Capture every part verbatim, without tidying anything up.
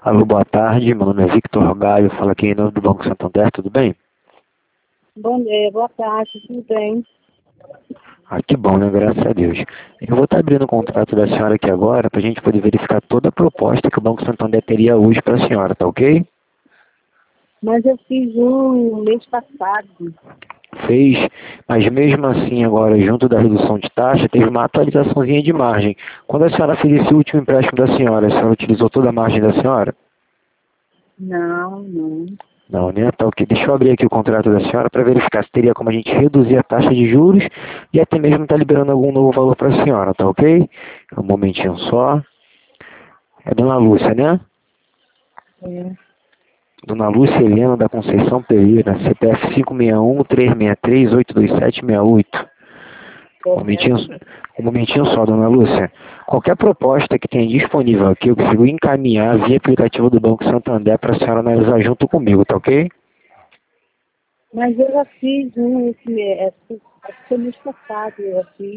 Alô, boa tarde. Meu nome é Victor Gaio, falo aqui em nome do Banco Santander, tudo bem? Bom dia, boa tarde, tudo bem? Ah, que bom, né? Graças a Deus. Eu vou estar abrindo o contrato da senhora aqui agora para a gente poder verificar toda a proposta que o Banco Santander teria hoje para a senhora, tá ok? Mas eu fiz um mês passado. Fez, mas mesmo assim agora, junto da redução de taxa, teve uma atualizaçãozinha de margem. Quando a senhora fez esse último empréstimo da senhora, a senhora utilizou toda a margem da senhora? Não, não. Não, né? Tá ok. Deixa eu abrir aqui o contrato da senhora para verificar se teria como a gente reduzir a taxa de juros e até mesmo estar liberando algum novo valor para a senhora, tá ok? Um momentinho só. É Dona Lúcia, né? É. Dona Lúcia Helena da Conceição Pereira, C P F cinco seis um, três seis três, oito dois sete seis oito. Um momentinho, um momentinho só, Dona Lúcia. Qualquer proposta que tenha disponível aqui, eu consigo encaminhar via aplicativo do Banco Santander para a senhora analisar junto comigo, tá ok? Mas eu já fiz um esse mês, acho que acho que foi mês passado, eu já fiz.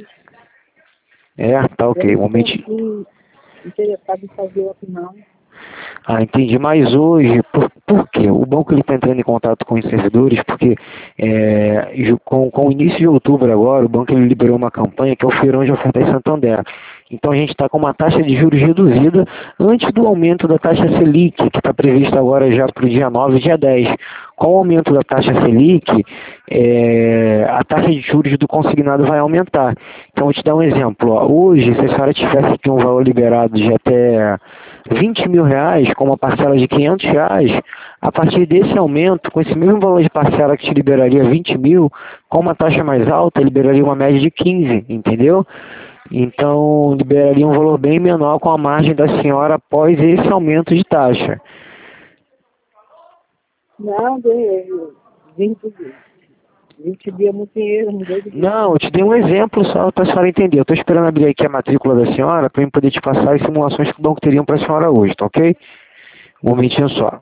É, tá Eu ok. não Um estou momentinho. assim, interessado em fazer outro, não. Ah, entendi. Mas hoje, por, por quê? O banco está entrando em contato com os servidores porque é, ju- com, com o início de outubro agora, o banco ele liberou uma campanha que é o Feirão de Ofertas Santander. Então a gente está com uma taxa de juros reduzida antes do aumento da taxa Selic, que está prevista agora já para o dia nove e dia dez. Com o aumento da taxa Selic, é, a taxa de juros do consignado vai aumentar. Então vou te dar um exemplo. Ó. Hoje, se a senhora tivesse aqui um valor liberado de até vinte mil reais, com uma parcela de quinhentos reais, a partir desse aumento, com esse mesmo valor de parcela que te liberaria vinte mil, com uma taxa mais alta, liberaria uma média de quinze, entendeu? Então, liberaria um valor bem menor com a margem da senhora após esse aumento de taxa. Não, de vinte, vinte dias é muito dinheiro, não deu dinheiro. Não, eu te dei um exemplo só para a senhora entender. Eu estou esperando abrir aqui a matrícula da senhora para eu poder te passar as simulações que o banco teriam para a senhora hoje, tá ok? Um momentinho só.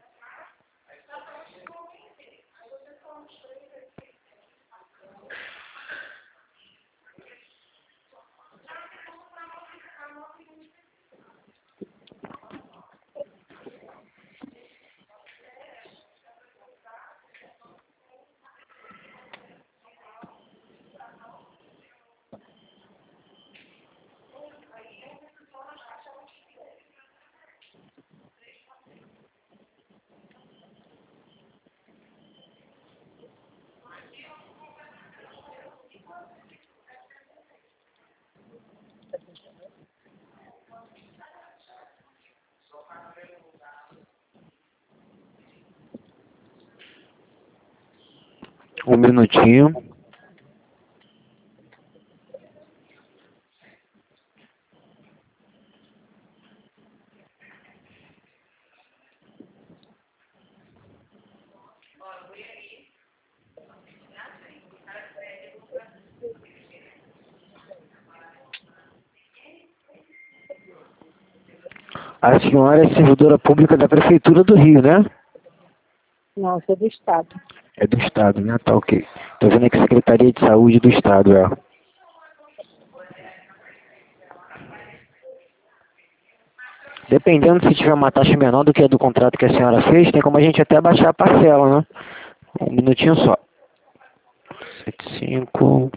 Um minutinho. A senhora é servidora pública da Prefeitura do Rio, né? Não, isso é do Estado. É do Estado, né? Tá ok. Tô vendo aqui Secretaria de Saúde do Estado, é. Dependendo se tiver uma taxa menor do que a do contrato que a senhora fez, tem como a gente até baixar a parcela, né? Um minutinho só. Sete cinco.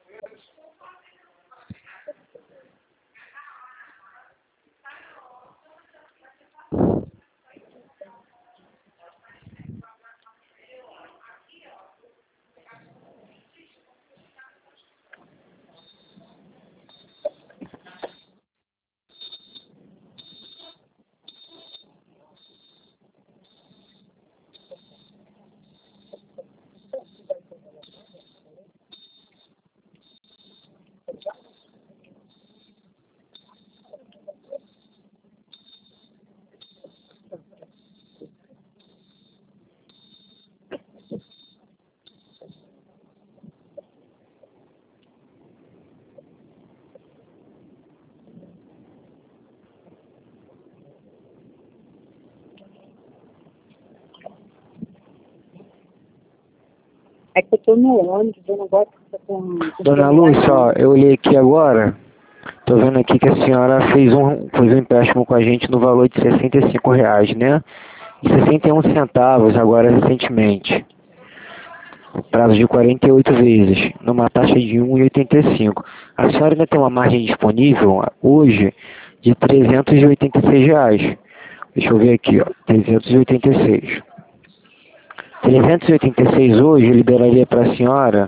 É que eu tô no ônibus, eu não gosto de ficar com... com Dona celular, Lúcia, não. ó, eu olhei aqui agora. Tô vendo aqui que a senhora fez um, fez um empréstimo com a gente no valor de sessenta e cinco reais, né? E sessenta e um centavos agora recentemente. Prazo de quarenta e oito vezes, numa taxa de um vírgula oitenta e cinco. A senhora ainda tem uma margem disponível hoje de trezentos e oitenta e seis reais. Deixa eu ver aqui, ó, trezentos e oitenta e seis. trezentos e oitenta e seis hoje liberaria para a senhora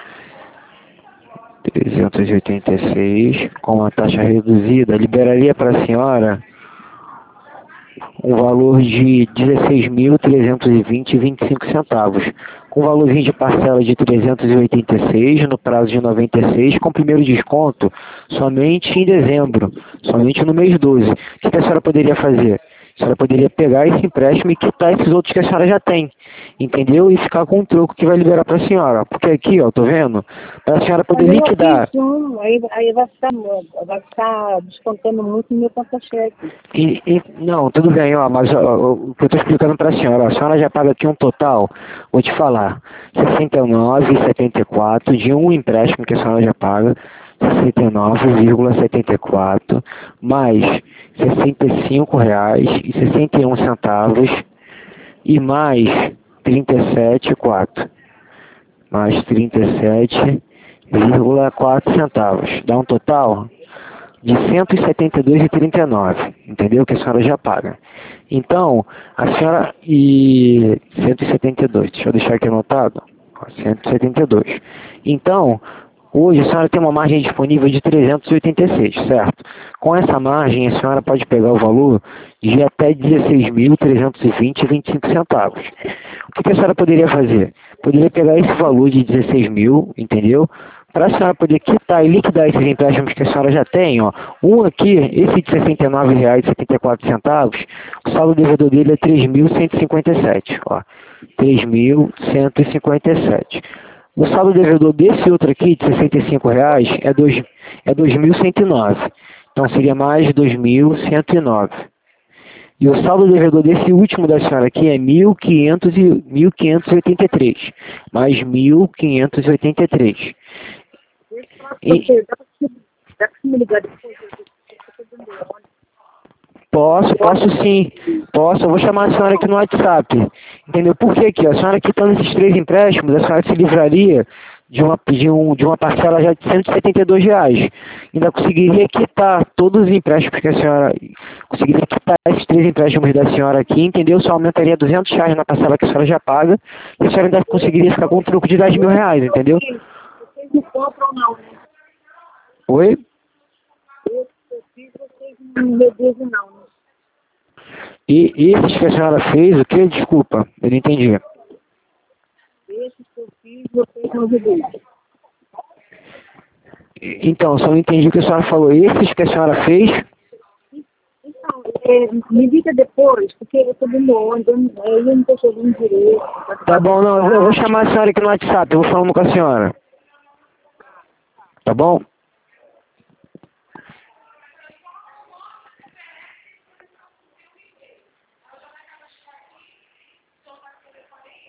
trezentos e oitenta e seis com uma taxa reduzida, liberaria para a senhora um valor de dezesseis mil trezentos e vinte e vinte e cinco centavos, com valorzinho de parcela de trezentos e oitenta e seis no prazo de noventa e seis, com primeiro desconto somente em dezembro, somente no mês doze. O que a senhora poderia fazer? A senhora poderia pegar esse empréstimo e quitar esses outros que a senhora já tem, entendeu? E ficar com o troco que vai liberar para a senhora. Porque aqui, ó, tô vendo, para a senhora poder Mas eu liquidar. fiz um, aí, aí vai, ficar, vai ficar descontando muito no meu conta-cheque. E, e, não, tudo bem, ó, mas ó, ó, o que eu estou explicando para a senhora, ó, a senhora já paga aqui um total, vou te falar, sessenta e nove vírgula setenta e quatro de um empréstimo que a senhora já paga, sessenta e nove vírgula setenta e quatro mais sessenta e cinco reais e sessenta e um centavos e mais trinta e sete vírgula quatro mais trinta e sete vírgula quatro centavos, dá um total de cento e setenta e dois vírgula trinta e nove, entendeu? Que a senhora já paga. Então, a senhora e cento e setenta e dois, deixa eu deixar aqui anotado, cento e setenta e dois. Então, hoje a senhora tem uma margem disponível de trezentos e oitenta e seis, certo? Com essa margem, a senhora pode pegar o valor de até dezesseis mil trezentos e vinte vírgula vinte e cinco centavos. O que a senhora poderia fazer? Poderia pegar esse valor de dezesseis mil, entendeu? Para a senhora poder quitar e liquidar esses empréstimos que a senhora já tem, ó. Um aqui, esse de sessenta e nove reais e setenta e quatro centavos, o saldo devedor dele é três mil cento e cinquenta e sete, ó. três mil cento e cinquenta e sete. O saldo devedor desse outro aqui, de sessenta e cinco reais, é, dois, é dois mil cento e nove. Então seria mais dois mil cento e nove. E o saldo devedor desse último da senhora aqui é mil quinhentos e oitenta e três. Mais mil quinhentos e oitenta e três. E... Dá pra me ligar depois? Posso, posso sim. Posso, eu vou chamar a senhora aqui no WhatsApp. Entendeu? Por que aqui? A senhora quitando esses três empréstimos, a senhora se livraria de uma, de um, de uma parcela já de cento e setenta e dois reais. Ainda conseguiria quitar todos os empréstimos que a senhora... Conseguiria quitar esses três empréstimos da senhora aqui, entendeu? Só aumentaria duzentos reais na parcela que a senhora já paga. E a senhora ainda conseguiria ficar com um troco de dez mil reais, entendeu? Vocês não compram não, né? Oi? Eu fiz, vocês não reduzem não, né? E esses que a senhora fez, o que? Desculpa, eu não entendi. Esses que eu fiz, vocês não reduzem. Então, só não entendi o que a senhora falou. Esses que a senhora fez... Então, é, me diga depois, porque eu estou dando onda, eu não estou chegando direito. Tá bom, não, eu vou chamar a senhora aqui no WhatsApp, eu vou falando com a senhora. Tá bom?